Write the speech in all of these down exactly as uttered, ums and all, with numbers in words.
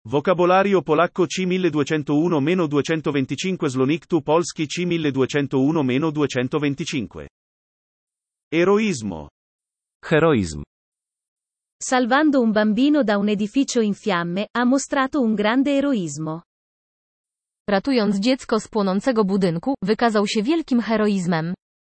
Vocabolario polacco C milleduecentouno duecentoventicinque Sloniktu polski C milleduecentouno duecentoventicinque. Eroismo. Heroizm. Salvando un bambino da un edificio in fiamme, ha mostrato un grande eroismo. Ratując dziecko z płonącego budynku, wykazał się wielkim heroizmem.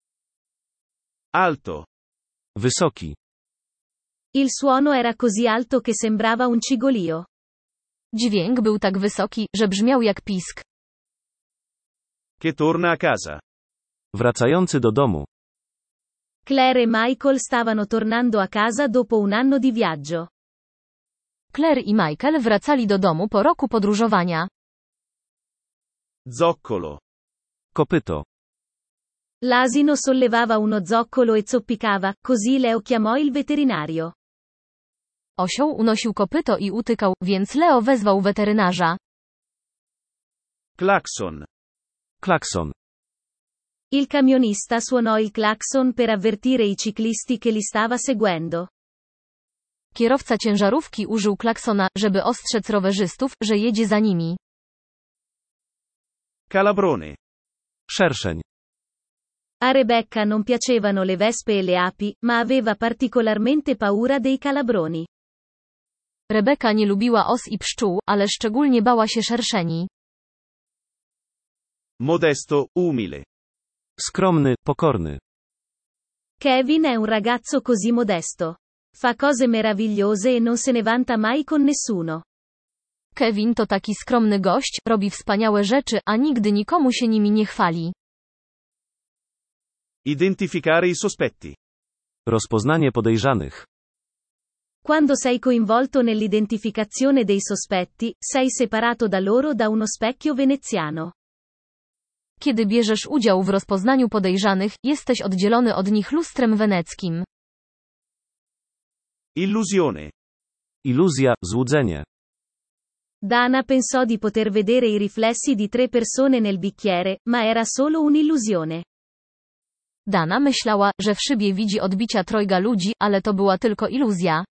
Alto. Wysoki. Il suono era così alto che sembrava un cigolio. Dźwięk był tak wysoki, że brzmiał jak pisk. Che torna a casa. Wracający do domu. Claire e Michael stavano tornando a casa dopo un anno di viaggio. Claire i Michael wracali do domu po roku podróżowania. Zoccolo. Kopyto. L'asino sollevava uno zoccolo e zoppicava, così Leo chiamò il veterinario. Osioł unosił kopyto i utykał, więc Leo wezwał weterynarza. Clacson. Klakson. Il camionista suonò il clacson per avvertire i ciclisti che li stava seguendo. Kierowca ciężarówki użył klaksona, żeby ostrzec rowerzystów, że jedzie za nimi. Calabrone. Szerszeń. A Rebecca non piacevano le vespe e le api, ma aveva particolarmente paura dei calabroni. Rebeka nie lubiła os i pszczół, ale szczególnie bała się szerszeni. Modesto, umile. Skromny, pokorny. Kevin è un ragazzo così modesto. Fa cose meravigliose e non se ne vanta mai con nessuno. Kevin to taki skromny gość, robi wspaniałe rzeczy, a nigdy nikomu się nimi nie chwali. Identificare i sospetti. Rozpoznanie podejrzanych. Quando sei coinvolto nell'identificazione dei sospetti, sei separato da loro da uno specchio veneziano. Kiedy bierzesz udział w rozpoznaniu podejrzanych, jesteś oddzielony od nich lustrem weneckim. Illusione. Iluzja, złudzenie. Dana pensò di poter vedere i riflessi di tre persone nel bicchiere, ma era solo un'illusione. Dana myślała, że w szybie widzi odbicia trojga ludzi, ale to była tylko iluzja.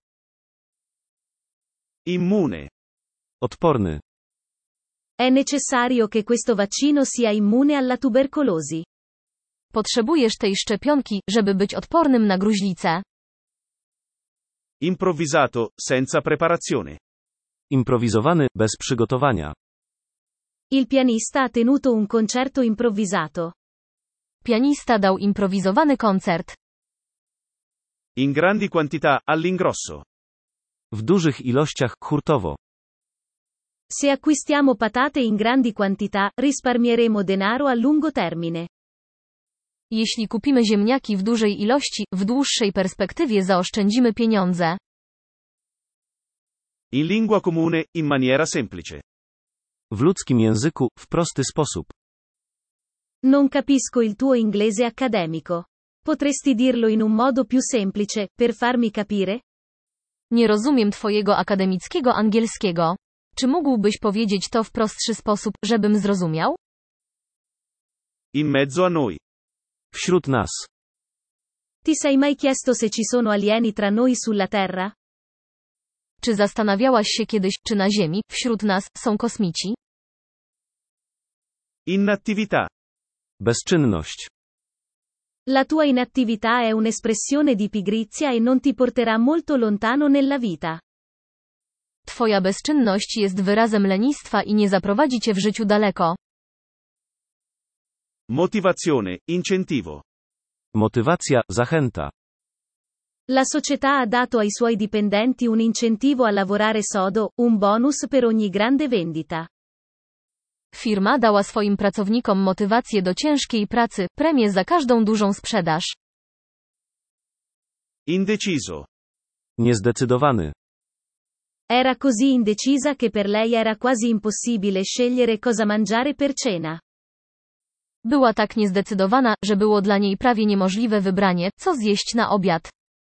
Immune. Odporny. È necessario che questo vaccino sia immune alla tubercolosi. Potrzebujesz tej szczepionki, żeby być odpornym na gruźlicę. Improvvisato, senza preparazione. Improwizowany, bez przygotowania. Il pianista ha tenuto un concerto improvvisato. Pianista dał improwizowany koncert. In grandi quantità, all'ingrosso. W dużych ilościach, hurtowo. Se acquistiamo patate in grandi quantità, risparmieremo denaro a lungo termine. Jeśli kupimy ziemniaki w dużej ilości, w dłuższej perspektywie zaoszczędzimy pieniądze. In lingua comune, in maniera semplice. W ludzkim języku, w prosty sposób. Non capisco il tuo inglese accademico. Potresti dirlo in un modo più semplice, per farmi capire? Nie rozumiem twojego akademickiego angielskiego. Czy mógłbyś powiedzieć to w prostszy sposób, żebym zrozumiał? In mezzo a noi. Wśród nas. Ti sei mai chiesto se ci sono alieni tra noi sulla Terra? Czy zastanawiałaś się kiedyś, czy na Ziemi, wśród nas, są kosmici? Inattività. Bezczynność. La tua inattività è un'espressione di pigrizia e non ti porterà molto lontano nella vita. Twoja bezczynność jest wyrazem lenistwa i nie zaprowadzi cię w życiu daleko. Motivazione, incentivo. Motywacja, zachęta. La società ha dato ai suoi dipendenti un incentivo a lavorare sodo, un bonus per ogni grande vendita. Firma dała swoim pracownikom motywację do ciężkiej pracy, premię za każdą dużą sprzedaż. Indeciso. Niezdecydowany. Era così indecisa che per lei era quasi impossibile scegliere cosa mangiare per cena. Była tak niezdecydowana, że było dla niej prawie niemożliwe wybranie, co zjeść na obiad.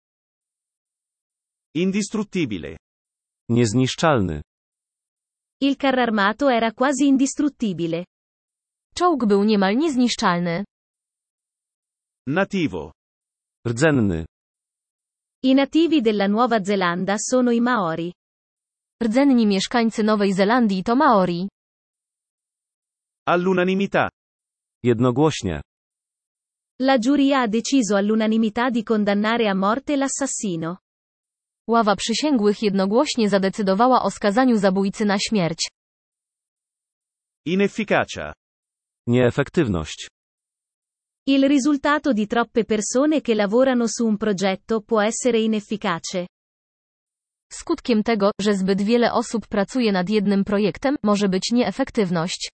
Indistruttibile. Niezniszczalny. Il carro armato era quasi indistruttibile. Czołg był niemal niezniszczalny. Nativo. Rdzenny. I nativi della Nuova Zelanda sono i Maori. Rdzenni mieszkańcy Nowej Zelandii to Maori. All'unanimità. Jednogłośnie. La giuria ha deciso all'unanimità di condannare a morte l'assassino. Ława przysięgłych jednogłośnie zadecydowała o skazaniu zabójcy na śmierć. Inefficacia. Nieefektywność. Il risultato di troppe persone che lavorano su un progetto può essere inefficace. Skutkiem tego, że zbyt wiele osób pracuje nad jednym projektem, może być nieefektywność.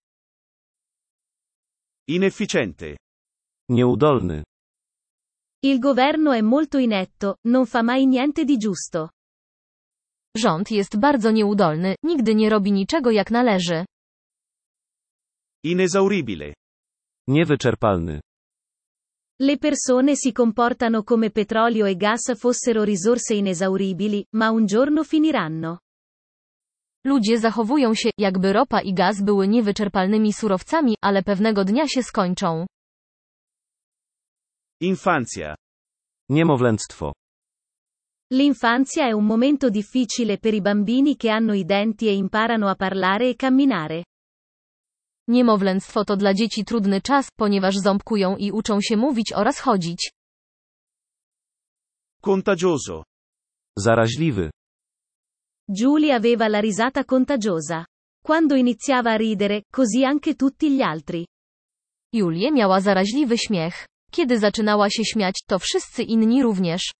Inefficiente. Nieudolny. Il governo è molto inetto, non fa mai niente di giusto. Rząd jest bardzo nieudolny, nigdy nie robi niczego jak należy. Inesauribile. Niewyczerpalny. Le persone si comportano come petrolio e gas fossero risorse inesauribili, ma un giorno finiranno. Ludzie zachowują się, jakby ropa i gaz były niewyczerpalnymi surowcami, ale pewnego dnia się skończą. Infanzia. Niemowlęctwo. L'infanzia è un momento difficile per i bambini che hanno i denti e imparano a parlare e camminare. Niemowlęctwo to dla dzieci trudny czas, ponieważ ząbkują i uczą się mówić oraz chodzić. Contagioso. Zaraźliwy. Julie aveva la risata contagiosa. Quando iniziava a ridere, così anche tutti gli altri. Julie miała zaraźliwy śmiech. Kiedy zaczynała się śmiać, to wszyscy inni również.